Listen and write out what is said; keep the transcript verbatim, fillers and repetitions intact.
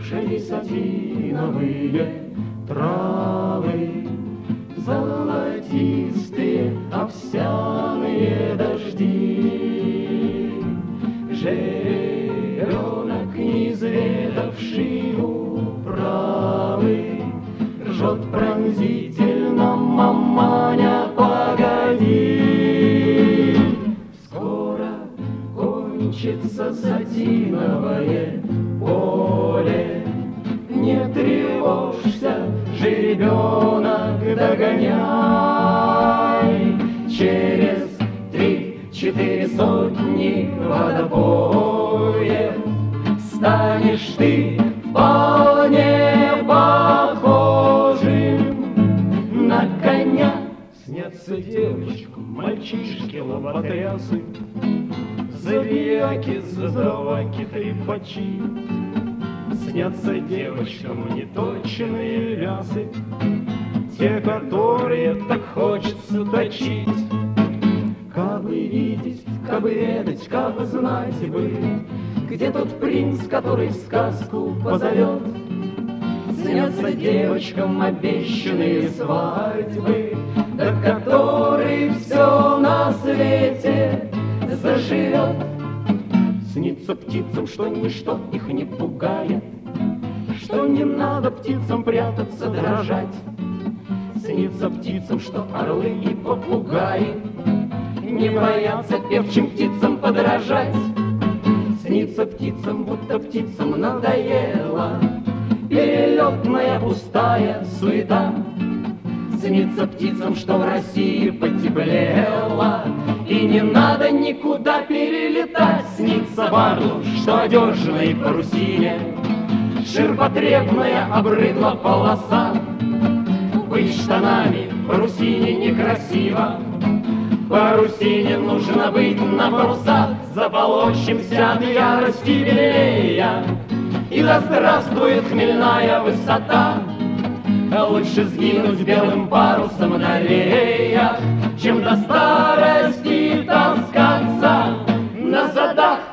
Слышались осиновые травы, золотистые овсяные дожди. Жеребенок, не изведавший управы, ржет пронзительно: маманя, погоди. Скоро кончится сатиновое поле, не тревожься, жеребенок, догоняй. Через три-четыре сотни водопоев станешь ты вполне похожим на коня. Снятся девочкам мальчишки лоботрясы, забияки, задаваки, трепачи. Снятся девочкам неточные лясы, те, которые так хочется точить. Кабы видеть, кабы ведать, кабы знать бы, где тот принц, который сказку позовет. Снятся девочкам обещанные свадьбы, до которой все на свете заживет. Снится птицам, что ничто их не пугает, что не надо птицам прятаться, дрожать. Снится птицам, что орлы и попугаи не боятся певчим птицам подражать. Снится птицам, будто птицам надоело перелетная пустая суета. Снится птицам, что в России потеплело и не надо никуда перелетать. Снится барлу, что одежной парусине ширпотребная обрыдла полоса. Быть штанами в парусине некрасиво, в парусине нужно быть на парусах. Заполощемся от ярости белея, и да здравствует хмельная высота. Лучше сгинуть белым парусом на реях, чем до старости таскаться